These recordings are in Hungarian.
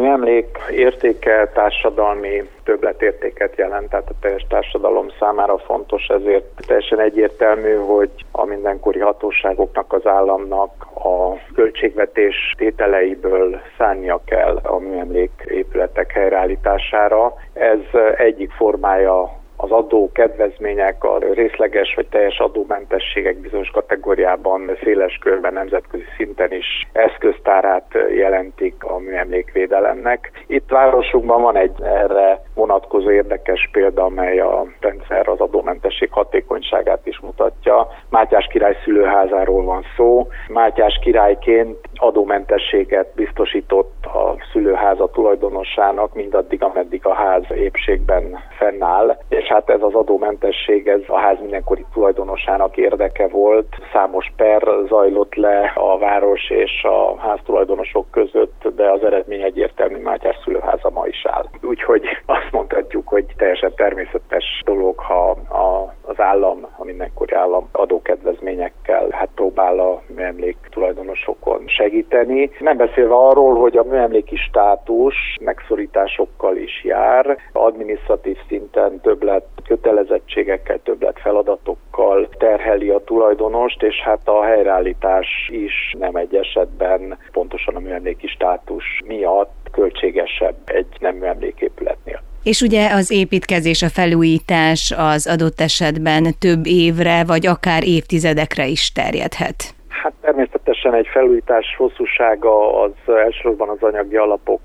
műemlék értéke társadalmi többletértéket jelent, tehát a teljes társadalom számára fontos, ezért teljesen egyértelmű, hogy a mindenkori hatóságoknak, az államnak a költségvetés tételeiből szánnia kell a műemlék épületek helyreállítására. Ez egyik formája az adó kedvezmények, a részleges vagy teljes adómentességek bizonyos kategóriában széles körben nemzetközi szinten is eszköztárát jelentik a műemlékvédelemnek. Itt városunkban van egy erre vonatkozó érdekes példa, amely a rendszer az adómentesség hatékonyságát is mutatja. Mátyás király szülőházáról van szó. Mátyás királyként adómentességet biztosított a szülőháza tulajdonosának mindaddig, ameddig a ház épségben fennáll, és hát ez az adómentesség, ez a ház mindenkori tulajdonosának érdeke volt. Számos per zajlott le a város és a háztulajdonosok között, de az eredmény egyértelmű, Mátyás szülőháza ma is áll. Úgyhogy azt mondhatjuk, hogy teljesen természetes dolog, ha az állam, a mindenkori állam adókedvezményekkel próbál a műemlék tulajdonosokon segíteni. Nem beszélve arról, hogy a műemléki státus megszorításokkal is jár, adminisztratív szinten többlet kötelezettségekkel, többlet feladatokkal terheli a tulajdonost, és hát a helyreállítás is nem egy esetben pontosan a műemléki státus miatt költségesebb egy nem műemléképületnél. És ugye az építkezés, a felújítás az adott esetben több évre, vagy akár évtizedekre is terjedhet. Hát természetesen egy felújítás hosszúsága az elsősorban az anyagi alapok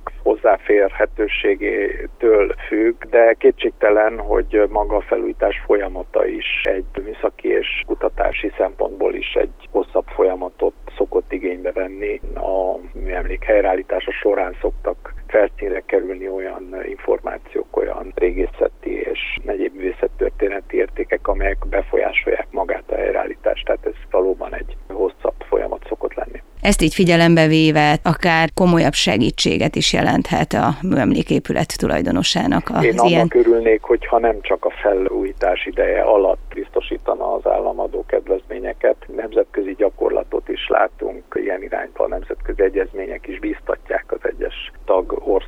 hozzáférhetőségétől függ, de kétségtelen, hogy maga a felújítás folyamata is egy műszaki és kutatási szempontból is egy hosszabb folyamatot szokott igénybe venni. A műemlék helyreállítása során szoktak felszínre kerülni olyan információk, olyan régészeti és egyéb művészettörténeti értékek, amelyek befolyásolják magát a helyreállítást, tehát ez valóban egy hosszabb folyamat szokott lenni. Ezt így figyelembe véve akár komolyabb segítséget is jelenthet a műemléképület tulajdonosának. Én annak örülnék, hogyha nem csak a felújítás ideje alatt biztosítana az államadó kedvezményeket. Nemzetközi gyakorlatot is látunk ilyen irányba, a nemzetközi egyezmények is bíztatják az egyes tagországokat